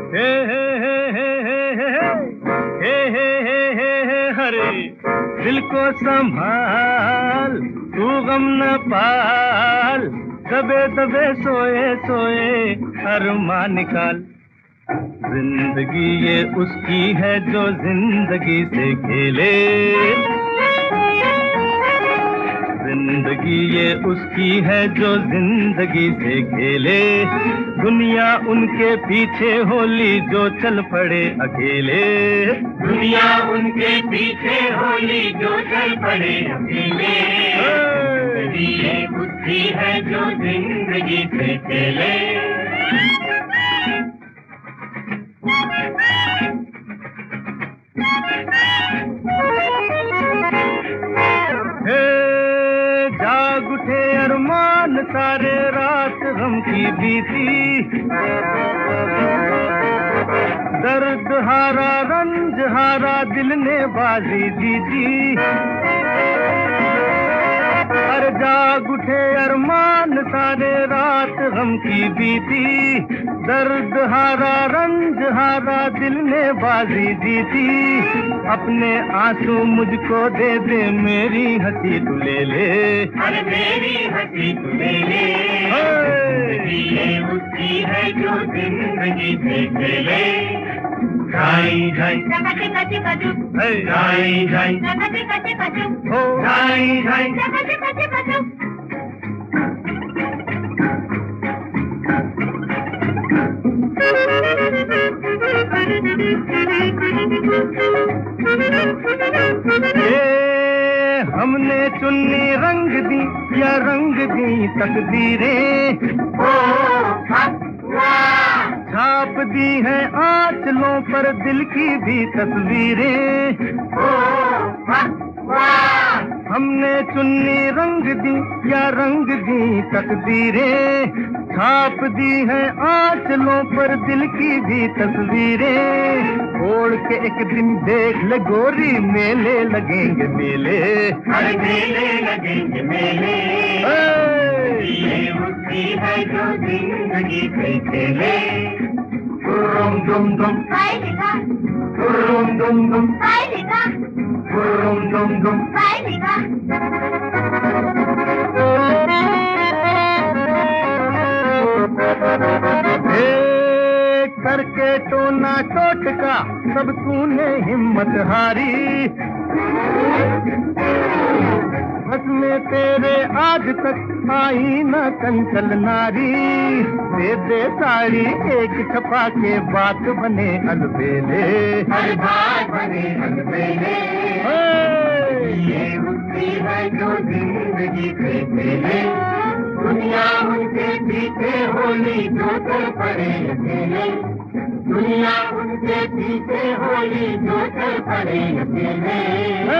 हे हे हे हे हे हे हे हे हे हे हरे दिल को संभाल तू गम न पाल दबे दबे सोए सोए अरमान निकाल जिंदगी ये उसकी है जो जिंदगी से खेले जिंदगी ये उसकी है जो जिंदगी से खेले दुनिया उनके पीछे होली जो चल पड़े अकेले दुनिया उनके पीछे होली जो चल पड़े अकेले जिंदगी ये उसकी है जो जिंदगी से खेले जाग उठे अरमान सारे रात गम की बीती दर्द हारा रंज हारा दिल ने बाजी जीती अरे जाग उठे अरमान सारे रात गम की बीती दर्द हारा रंज हारा दिल ने बाजी जीती अपने आंसू मुझको दे दे मेरी हंसी तू ले ले अरे मेरी हंसी तू ले ले जिंदगी ये उसकी है जो जिंदगी से खेले जाई जाई कचे कचे कचू जाई जाई कचे कचे कचू जाई जाई कचे कचे कचू हमने चुन्नी रंग दी या रंग दी तकदीरें छाप दी है आंचलों पर दिल की भी तस्वीरें हमने चुन्नी रंग दी या रंग दी तकदीरें छाप दी है आंचलों पर दिल की भी तस्वीरें ओढ़ के एक दिन देख ले गोरी मेले लगेंगे मेले अरे मेले लगेंगे मेले ये उसकी है जो जिंदगी से खेले दुम दुम दुम काय लिखा दुम दुम दुम काय लिखा दुम दुम काय लिखा करके टोना टोटका सब तूने हिम्मत हारी बस में तेरे आज तक आई न कंचल नारी दे दे साड़ी एक छपा के बात बने अलबेले हर बात बने अलबेले ये उसकी है जो जिंदगी से खेले दुनिया उनके पीछे होली जो चल पड़े अकेले दुनिया उनके पीछे होली जो चल पड़े अकेले